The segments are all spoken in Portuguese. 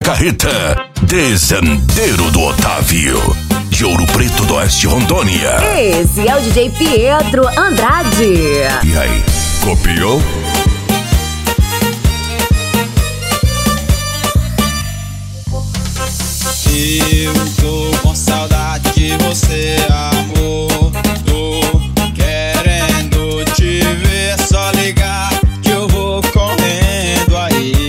Carreta, Desendeiro do Otávio, de Ouro Preto do Oeste, Rondônia. Esse é o DJ Pietro Andrade. E aí, copiou? Eu tô com saudade de você, amor. Tô querendo te ver, só ligar que eu vou correndo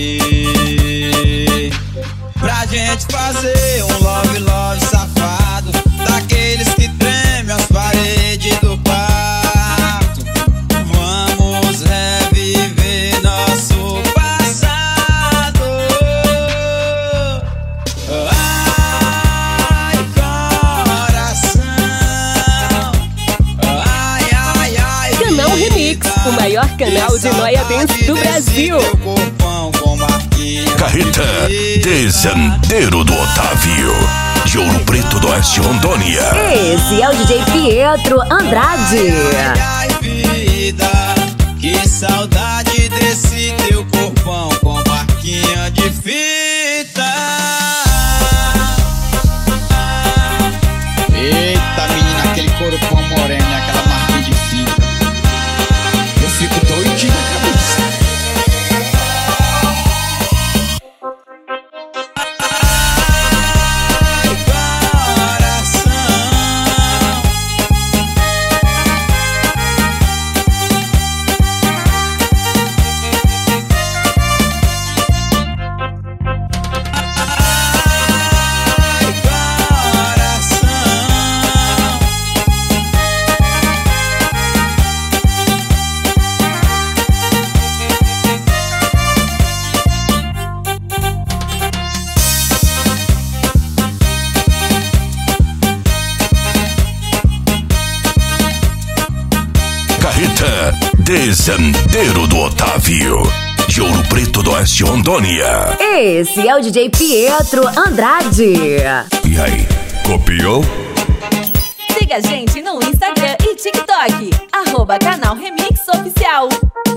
aí pra gente fazer um love, love safado, daqueles que tremem as paredes do quarto. Vamos reviver nosso passado. Ai, coração. Ai, ai, ai. Canal Remix, o maior canal de Noia Dance do Brasil. Carreta, Desendeiro do Otávio, de Ouro Preto do Oeste, Rondônia. Esse é o DJ Pietro Andrade. Ai, vida, que saudade desse teu corpão com marquinha de fita. Eita, menina, aquele corpão moreno e aquela marquinha de fita. Eu fico doidinho na cabeça. Carreta, Desendeiro do Otávio, de Ouro Preto do Oeste, Rondônia. Esse é o DJ Pietro Andrade. E aí, copiou? Siga a gente no Instagram e TikTok, @canal Remix Oficial.